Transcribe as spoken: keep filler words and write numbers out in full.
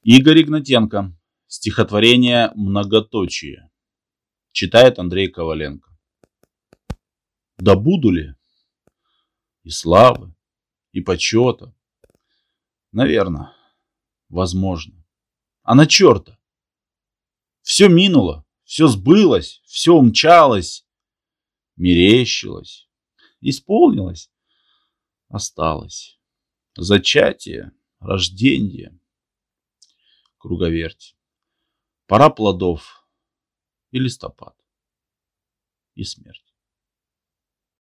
Игорь Игнатенко. Стихотворение «Многоточие». Читает Андрей Коваленко. Да буду ли и славы, и почета? Наверно, возможно. А на черта? Все минуло, все сбылось, все умчалось, мерещилось, исполнилось, осталось. Зачатие, рожденье, круговерть. Пора плодов и листопад, и смерть.